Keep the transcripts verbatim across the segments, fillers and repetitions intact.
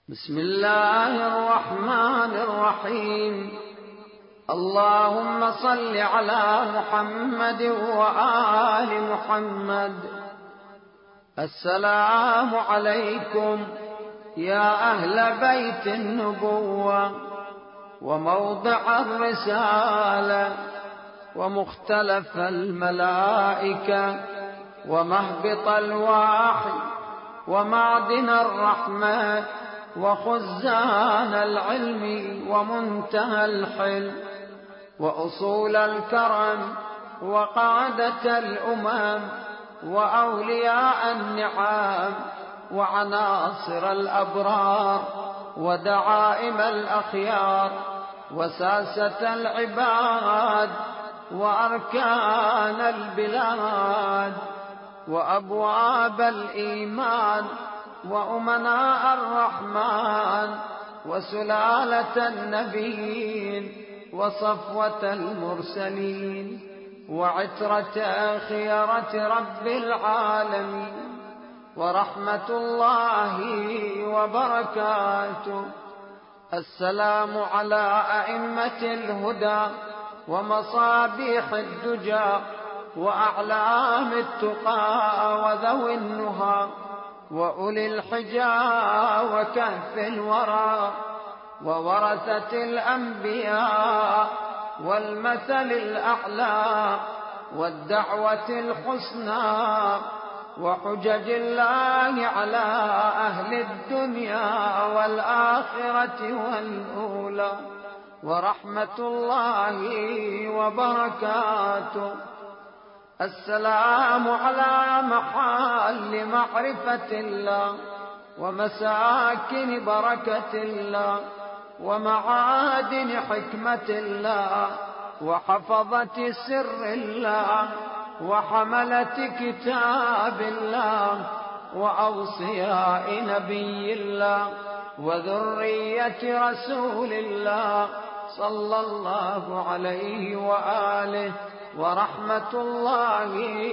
بسم الله الرحمن الرحيم. اللهم صل على محمد وآل محمد. السلام عليكم يا أهل بيت النبوة وموضع الرسالة ومختلف الملائكة ومهبط الوحي ومعدن الرحمة وخزان العلم ومنتهى الحلم وأصول الكرم وقادة الأمم وأولياء النعم وعناصر الأبرار ودعائم الأخيار وساسة العباد وأركان البلاد وأبواب الإيمان وأمناء الرحمن وسلالة النبيين وصفوة المرسلين وعترة خيرة رب العالمين ورحمة الله وبركاته. السلام على أئمة الهدى ومصابيح الدجى وأعلام التقى وذوي النهى وأولي الحجى وكهف الورى وورثة الأنبياء والمثل الأعلى والدعوة الحسنى وحجج الله على أهل الدنيا والآخرة والأولى ورحمة الله وبركاته. السلام على محال معرفة الله ومساكن بركة الله ومعادن حكمة الله وحفظة سر الله وحملة كتاب الله وأوصياء نبي الله وذرية رسول الله صلى الله عليه وآله ورحمة الله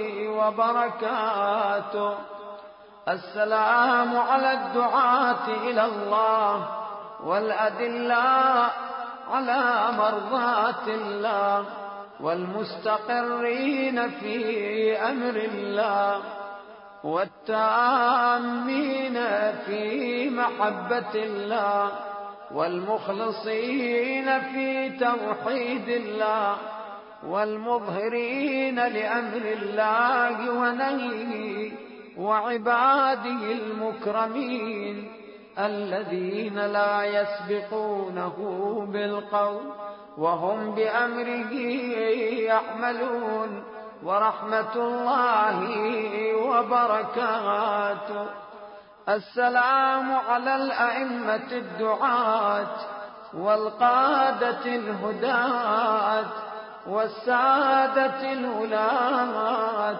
وبركاته. السلام على الدعاة إلى الله والأدلاء على مرضاة الله والمستقرين في أمر الله والتامين في محبة الله والمخلصين في توحيد الله والمظهرين لأمر الله ونهيه وعباده المكرمين الذين لا يسبقونه بالقول وهم بأمره يعملون ورحمة الله وبركاته. السلام على الأئمة الدعاة والقادة الهداة والسادة الولاة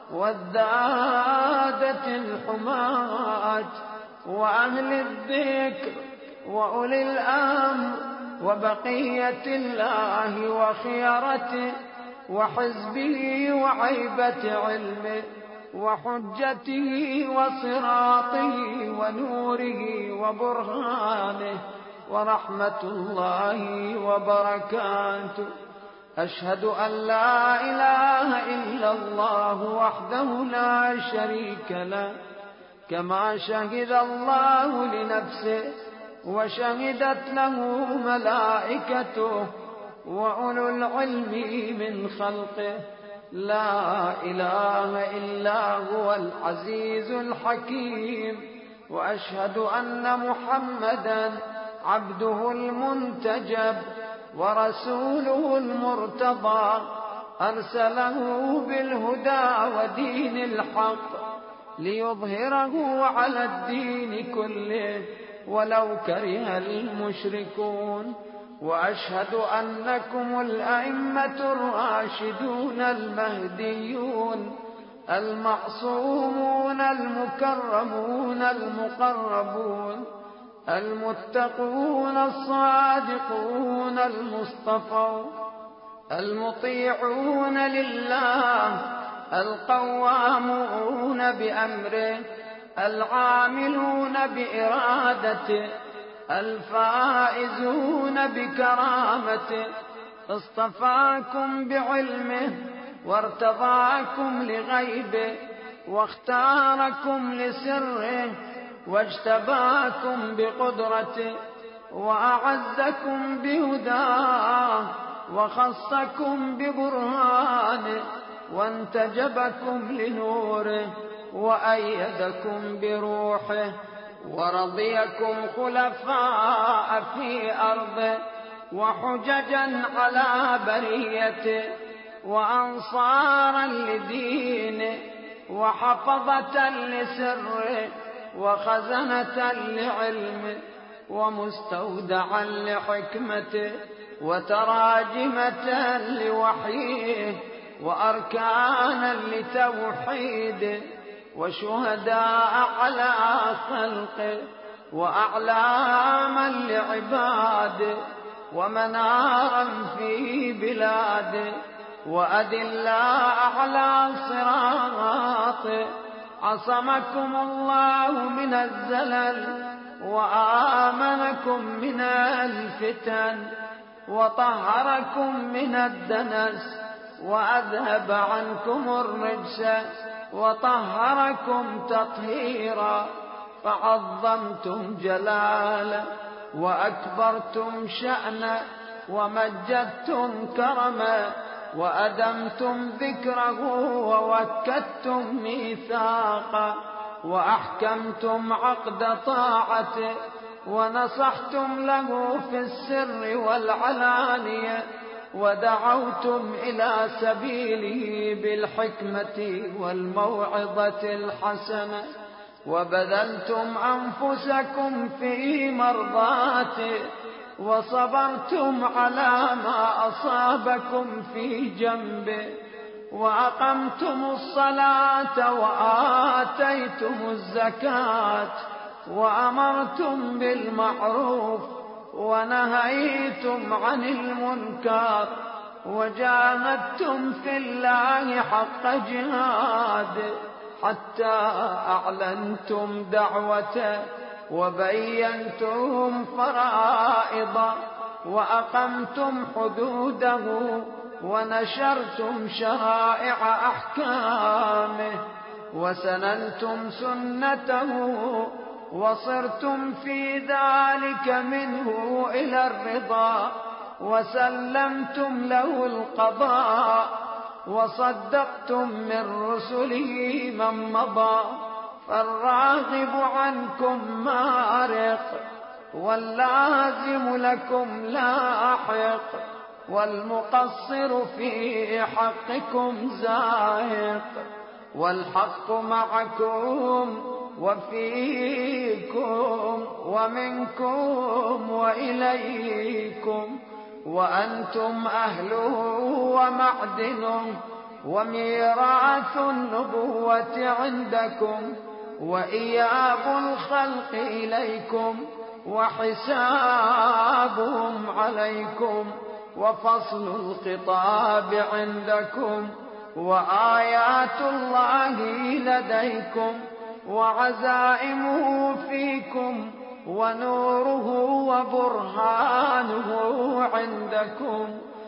والدادة الحماة وأهل الذكر وأولي الأمر وبقية الله وخيرته وحزبه وعيبة علمه وحجته وصراطه ونوره وبرهانه ورحمة الله وبركاته. أشهد أن لا إله إلا الله وحده لا شريك له كما شهد الله لنفسه وشهدت له ملائكته وأولو العلم من خلقه. لا إله إلا هو العزيز الحكيم. وأشهد أن محمدا عبده المنتجب ورسوله المرتضى أرسله بالهدى ودين الحق ليظهره على الدين كله ولو كره المشركون. وأشهد أنكم الأئمة الراشدون المهديون المعصومون المكرمون المقربون المتقون الصادقون المصطفون المطيعون لله القوامون بأمره العاملون بإرادته، الفائزون بكرامته. اصطفاكم بعلمه وارتضاكم لغيبه واختاركم لسره واجتباكم بقدرته وأعزكم بهداه وخصكم ببرهانه وانتجبكم لنوره وأيدكم بروحه ورضيكم خلفاء في أرضه وحججا على بريته وأنصارا لدينه وحفظة لسره وخزنة لعلمه ومستودعا لحكمته وتراجمة لوحيه وأركانا لتوحيده وشهداء على خلقه وأعلاما لعباده ومنارا في بلاده وأدلاء على صراطه. عصمكم الله من الزلل وآمنكم من الفتن وطهركم من الدنس وأذهب عنكم الرجس وطهركم تطهيرا. فعظمتم جلاله وأكبرتم شأنه ومجدتم كرمه وأدمتم ذكره ووكدتم ميثاقه وأحكمتم عقد طاعته ونصحتم له في السر والعلانية ودعوتم إلى سبيله بالحكمة والموعظة الحسنة وبذلتم أنفسكم في مرضاته وصبرتم على ما أصابكم في جنبه وأقمتم الصلاة وآتيتم الزكاة وأمرتم بالمعروف ونهيتم عن المنكر وجاهدتم في الله حق جهاده حتى أعلنتم دعوته وبينتم فرائضه وأقمتم حدوده ونشرتم شرائع أحكامه وسننتم سنته وصرتم في ذلك منه إلى الرضا وسلمتم له القضاء وصدقتم من رسله من مضى. فالراغب عنكم مارق واللازم لكم لاحق والمقصر في حقكم زاهق والحق معكم وفيكم ومنكم وإليكم وأنتم أهله ومعدنه وميراث النبوة عندكم وإياب الخلق إليكم وحسابهم عليكم وفصل الخطاب عندكم وآيات الله لديكم وعزائمه فيكم ونوره وبرهانه عندكم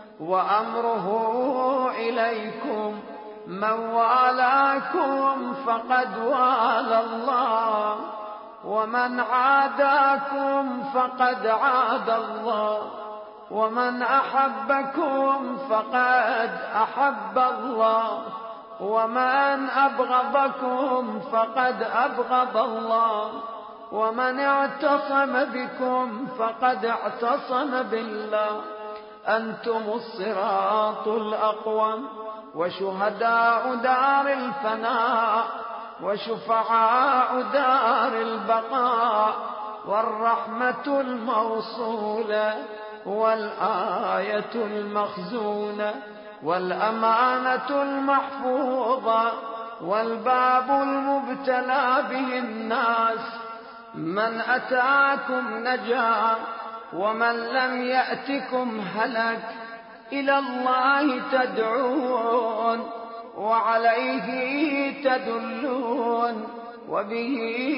وأمره إليكم. من والاكم فقد والى الله ومن عاداكم فقد عاد الله ومن أحبكم فقد أحب الله ومن أبغضكم فقد أبغض الله ومن اعتصم بكم فقد اعتصم بالله. أنتم الصراط الأقوم وشهداء دار الفناء وشفعاء دار البقاء والرحمة الموصولة والآية المخزونة والأمانة المحفوظة والباب المبتلى به الناس. من أتاكم نجا ومن لم يأتكم هلك. إلى الله تدعون وعليه تدلون وبه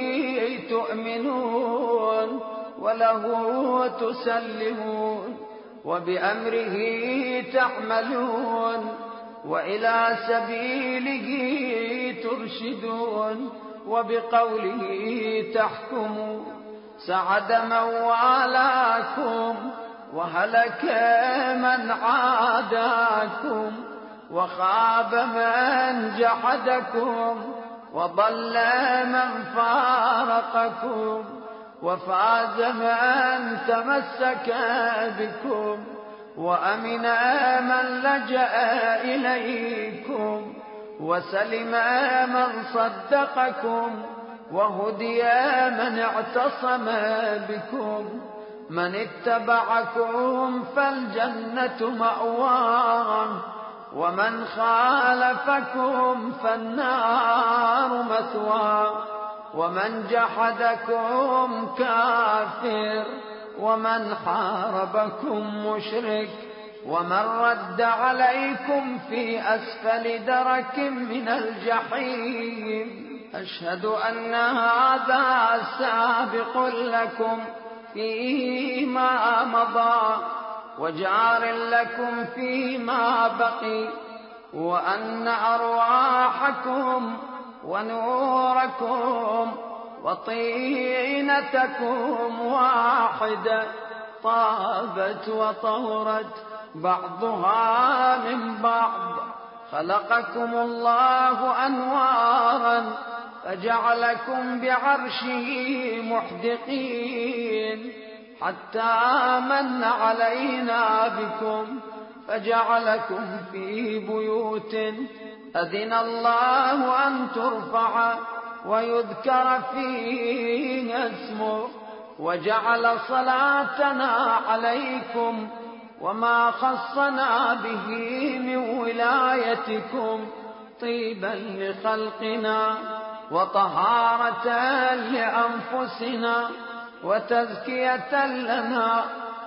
تؤمنون وله تسلمون وبأمره تعملون وإلى سبيله ترشدون وبقوله تحكمون. سعد من والاكم وهلك من عاداكم وخاب من جحدكم وضل من فارقكم وفاز من تمسك بكم وأمن من لجأ إليكم وسلم من صدقكم وهدي من اعتصم بكم. من اتبعكم فالجنة مأواه ومن خالفكم فالنار مثواه ومن جحدكم كافر ومن حاربكم مشرك ومن رد عليكم في أسفل درك من الجحيم. أشهد أن هذا سابق لكم فيما مضى وجار لكم فيما بقي وأن أرواحكم ونوركم وطينتكم واحدة طابت وطهرت بعضها من بعض. خلقكم الله أنوارا فجعلكم بعرشه محدقين حتى من علينا بكم فجعلكم في بيوت أذن الله أن ترفع ويذكر فيها اسمه وجعل صلاتنا عليكم وما خصنا به من ولايتكم طيبا لخلقنا وطهارة لأنفسنا وتزكية لنا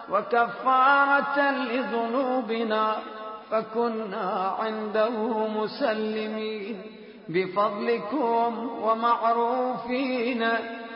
وكفارة لذنوبنا فكنا عنده مسلمين بفضلكم ومعروفين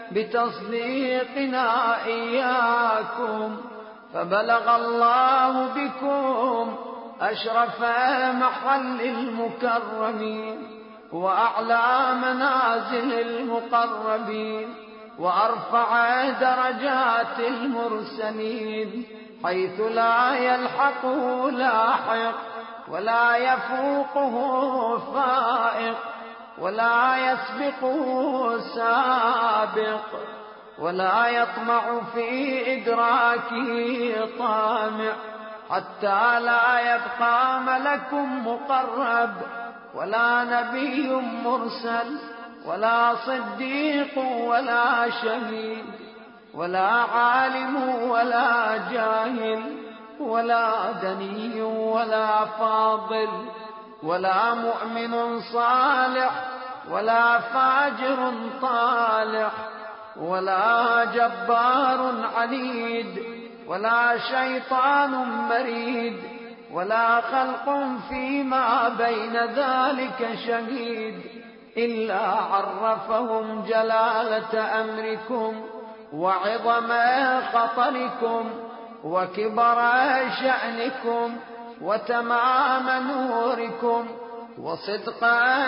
بتصديقنا إياكم. فبلغ الله بكم أشرف محل المكرمين وأعلى منازل المقربين وأرفع درجات المرسلين حيث لا يلحقه لاحق ولا يفوقه فائق ولا يسبقه سابق ولا يطمع في إدراكه طامع حتى لا يبقى ملك مقرب ولا نبي مرسل ولا صديق ولا شهيد ولا عالم ولا جاهل ولا دني ولا فاضل ولا مؤمن صالح ولا فاجر طالح ولا جبار عنيد ولا شيطان مريد ولا خلق فيما بين ذلك شهيد إلا عرفهم جلالة أمركم وعظم خطركم وكبر شأنكم وتمام نوركم وصدق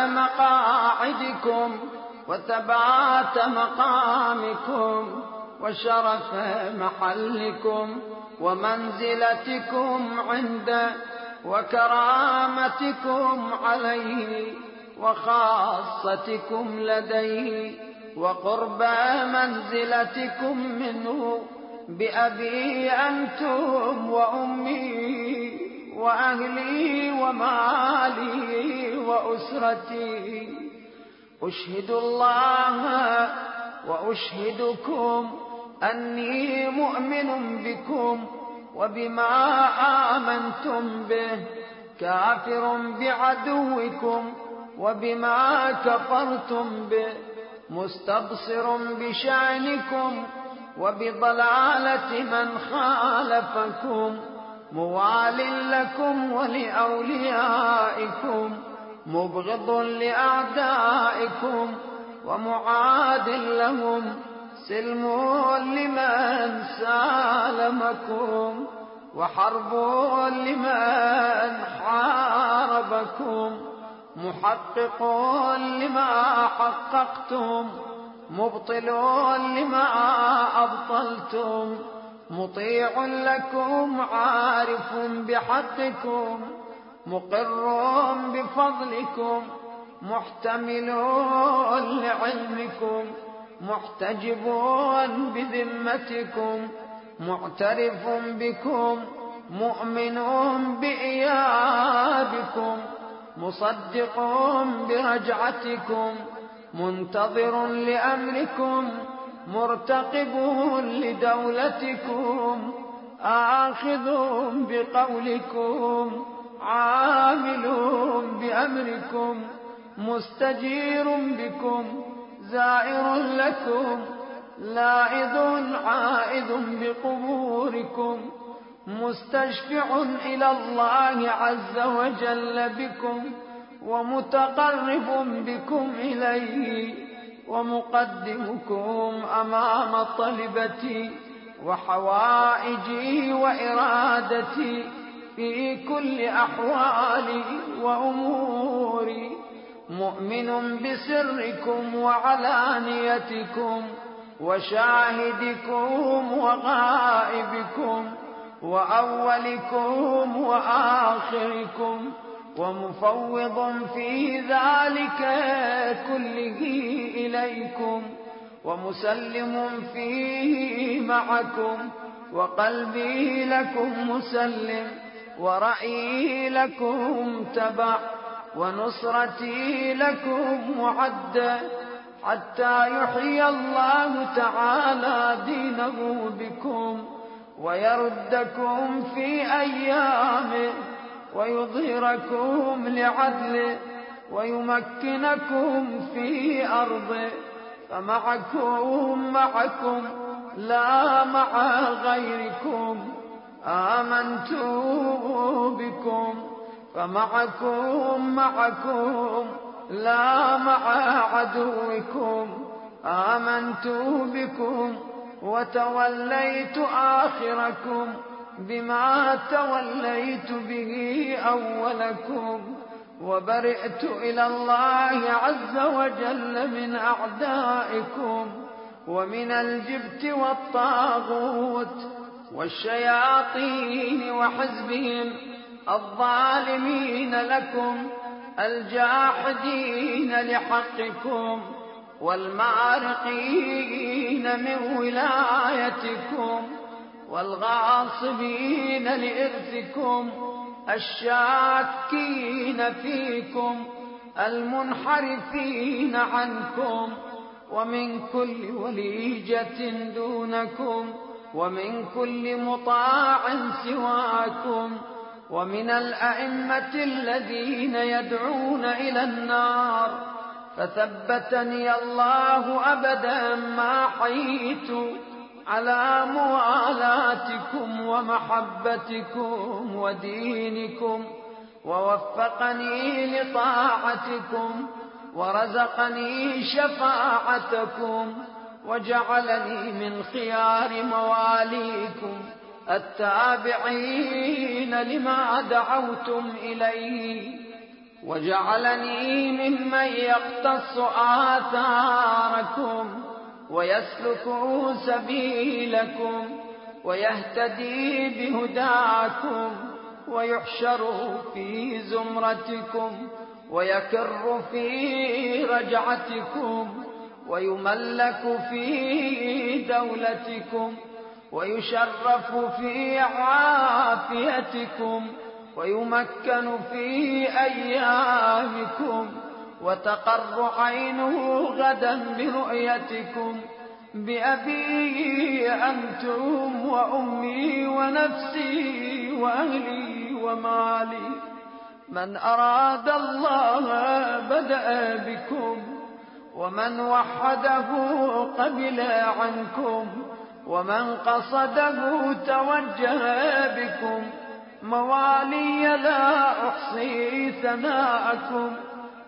مقاعدكم وثبات مقامكم وشرف محلكم ومنزلتكم عنده وكرامتكم عليه وخاصتكم لديه وقرب منزلتكم منه بأبي أنتم وأمي وأهلي ومالي وأسرتي. أشهد الله وأشهدكم أني مؤمن بكم وبما آمنتم به كافر بعدوكم وبما كفرتم به مستبصر بشأنكم وبضلالة من خالفكم موال لكم ولأوليائكم مبغض لأعدائكم ومعاد لهم، سلم لمن سالمكم، وحرب لمن حاربكم، محقق لما حققتم، مبطل لما أبطلتم، مطيع لكم عارف بحقكم، مقر بفضلكم، محتمل لعلمكم، محتجب بذمتكم، معترف بكم، مؤمن بإيابكم، مصدق برجعتكم، منتظر لأمركم، مرتقب لدولتكم، آخذ بقولكم، عامل بأمركم، مستجير بكم، زائر لكم، لاعذ عائذ بقبوركم، مستشفع إلى الله عز وجل بكم، ومتقرب بكم إليه، ومقدمكم أمام طلبتي وحوائجي وإرادتي في كل أحوالي وأموري، مؤمن بسركم وعلانيتكم، وشاهدكم وغائبكم، وأولكم وآخركم، ومفوض في ذلك كله إليكم، ومسلم فيه معكم، وقلبي لكم مسلم، ورأيي لكم تبع، ونصرتي لكم معدة، حتى يحيي الله تعالى دينه بكم، ويردكم في أيامه، ويظهركم لعدله، ويمكنكم في أرضه، فمعكم معكم لا مع غيركم، آمنت بكم، فمعكم معكم لا مع عدوكم، آمنت بكم، وتوليت آخركم بما توليت به أولكم، وبرئت إلى الله عز وجل من أعدائكم، ومن الجبت والطاغوت والشياطين وحزبهم الظالمين لكم، الجاحدين لحقكم، والمارقين من ولايتكم، والغاصبين لإرثكم، الشاكين فيكم، المنحرفين عنكم، ومن كل وليجة دونكم، ومن كل مطاع سواكم، ومن الأئمة الذين يدعون إلى النار، فثبتني الله أبدا ما حييت على موالاتكم ومحبتكم ودينكم، ووفقني لطاعتكم، ورزقني شفاعتكم، وجعلني من خيار مواليكم التابعين لما دعوتم إليه، وجعلني ممن يقتص آثاركم، ويسلك سبيلكم، ويهتدي بهداكم، ويحشر في زمرتكم، ويكر في رجعتكم، ويملك في دولتكم، ويشرف في عافيتكم، ويمكن في أيامكم، وتقر عينه غدا برؤيتكم، بأبي أنتم وأمي ونفسي وأهلي ومالي. من أراد الله بدأ بكم، ومن وحده قبل عنكم، ومن قصده توجه بكم. موالي لا أحصي ثناءكم،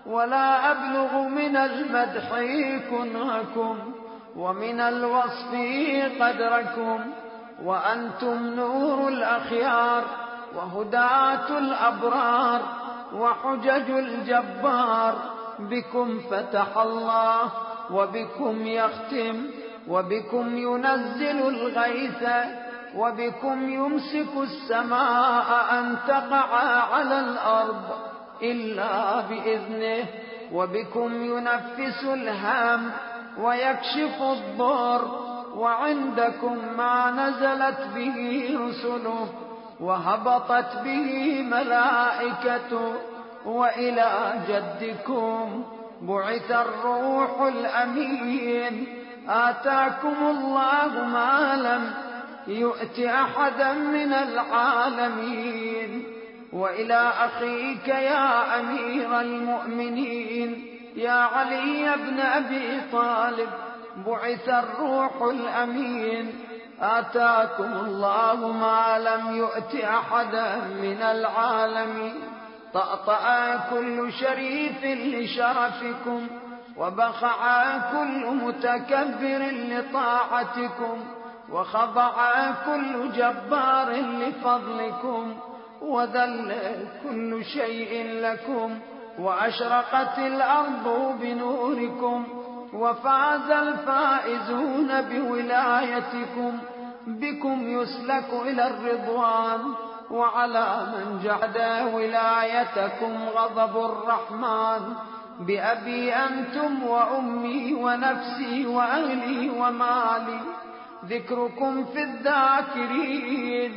ولا أبلغ من المدح كنهكم ومن الوصف قدركم، وأنتم نور الأخيار وهداة الأبرار وحجج الجبار. بكم فتح الله وبكم يختم وبكم ينزل الغيث وبكم يمسك السماء أن تقع على الأرض إلا بإذنه، وبكم ينفس الهام ويكشف الضر، وعندكم ما نزلت به رسله وهبطت به ملائكته، وإلى جدكم بعث الروح الأمين. آتاكم الله ما لم يؤت أحدا من العالمين. وإلى أخيك يا أمير المؤمنين يا علي بن أبي طالب بعث الروح الأمين. آتاكم الله ما لم يؤت أحدا من العالمين. طأطأ كل شريف لشرفكم، وبخع كل متكبر لطاعتكم، وخضع كل جبار لفضلكم، وذل كل شيء لكم، وأشرقت الأرض بنوركم، وفاز الفائزون بولايتكم. بكم يسلك إلى الرضوان، وعلى من جحد ولايتكم غضب الرحمن. بأبي أنتم وأمي ونفسي وأهلي ومالي. ذكركم في الذاكرين،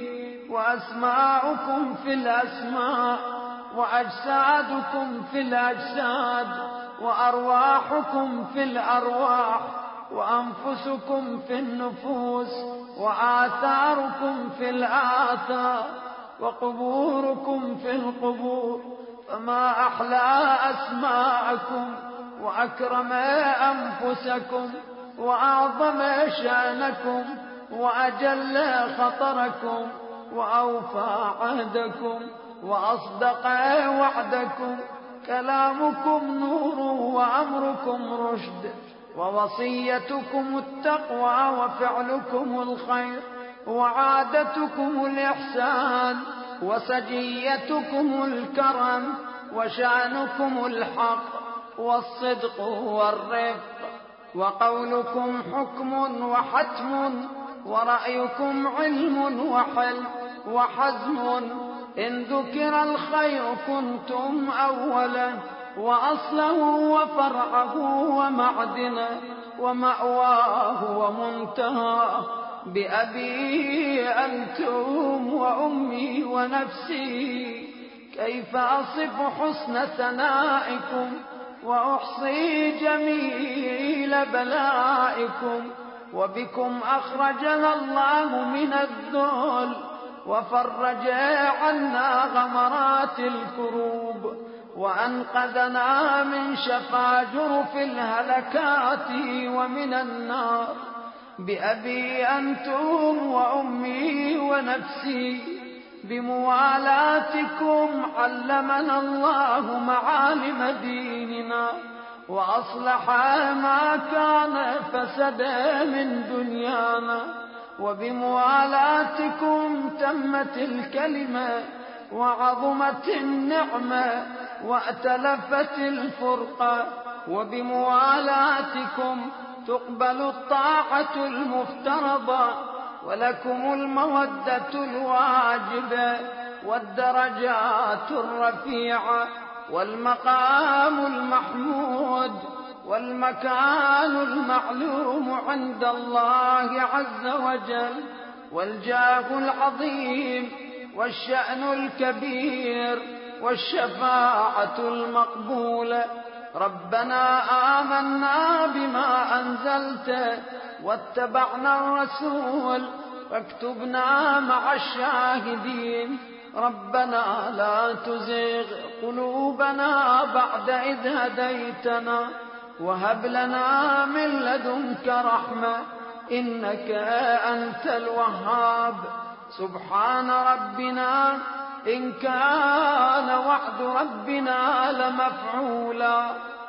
وأسماؤكم في الأسماء، وأجسادكم في الأجساد، وأرواحكم في الأرواح، وأنفسكم في النفوس، وآثاركم في الآثار، وقبوركم في القبور. فما أحلى أسماءكم، وأكرم أنفسكم، وأعظم شأنكم، وأجل خطركم، وأوفى عهدكم، وأصدق وعدكم. كلامكم نور وأمركم رشد، ووصيتكم التقوى، وفعلكم الخير، وعادتكم الإحسان، وسجيتكم الكرم، وشأنكم الحق والصدق والرفق، وقولكم حكم وحتم، ورأيكم علم وحلم وحزم. إن ذكر الخير كنتم أولا، وأصله وفرعه ومعدنه، ومأواه ومنتهاه. بأبي أنتم وأمي ونفسي كيف أصف حسن ثنائكم، وأحصي جميل بلائكم. وبكم أخرجنا الله من الذل، وفرج عنا غمرات الكروب، وأنقذنا من شفا جرف الهلكات ومن النار. بأبي أنتم وأمي ونفسي بموالاتكم علمنا الله معالم ديننا، وأصلح ما كان فسد من دنيانا. وبموالاتكم تمت الكلمة، وعظمت النعمة، وأتلفت الفرقة. وبموالاتكم تقبل الطاعة المفترضة، ولكم المودة الواجبة، والدرجات الرفيعة، والمقام المحمود، والمكان المعلوم عند الله عز وجل، والجاه العظيم، والشأن الكبير، والشفاعة المقبولة. ربنا آمنا بما أنزلت، واتبعنا الرسول، فاكتبنا مع الشاهدين. ربنا لا تزغ قلوبنا بعد إذ هديتنا، وهب لنا من لدنك رحمة، إنك أنت الوهاب. سبحان ربنا إن كان وعد ربنا لمفعولا.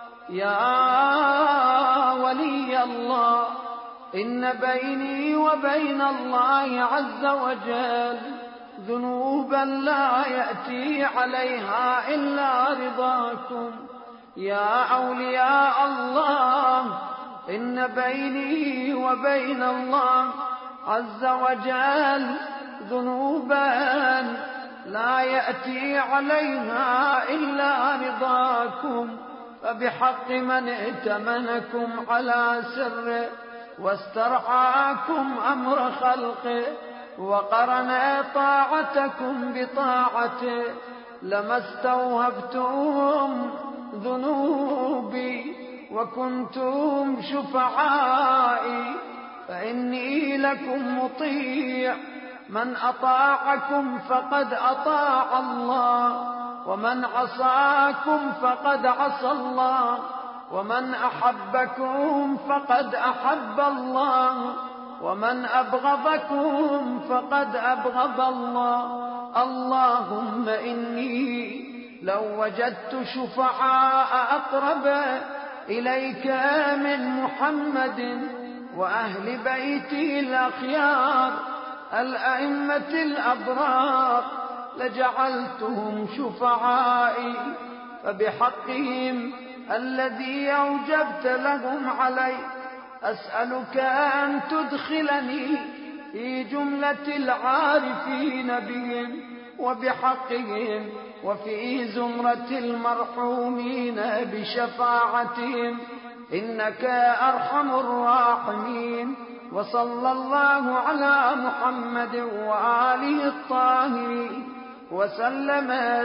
يا ولي الله، إن بيني وبين الله عز وجل ذنوبا لا يأتي عليها إلا رضاكم. يا أولياء الله، إن بيني وبين الله عز وجل ذنوبا لا يأتي عليها إلا رضاكم، فبحق من ائتمنكم على سره واسترعاكم أمر خلقه وقرن طاعتكم بطاعته لما استوهبتم ذنوبي وكنتم شفعائي، فإني لكم مطيع. من أطاعكم فقد أطاع الله، ومن عصاكم فقد عصى الله، ومن أحبكم فقد أحب الله، ومن أبغضكم فقد أبغض الله. اللهم إني لو وجدت شفعاء أقرب إليك من محمد وأهل بيته الأخيار الأئمة الأبرار لجعلتهم شفعائي، فبحقهم الذي أوجبت لهم علي أسألك أن تدخلني في جملة العارفين بهم وبحقهم وفي زمرة المرحومين بشفاعتهم، إنك أرحم الراحمين. وصلى الله على محمد وآله الطاهرين وسلم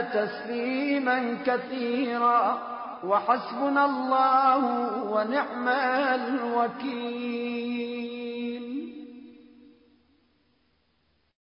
تسليما كثيرا، وحسبنا الله ونعم الوكيل.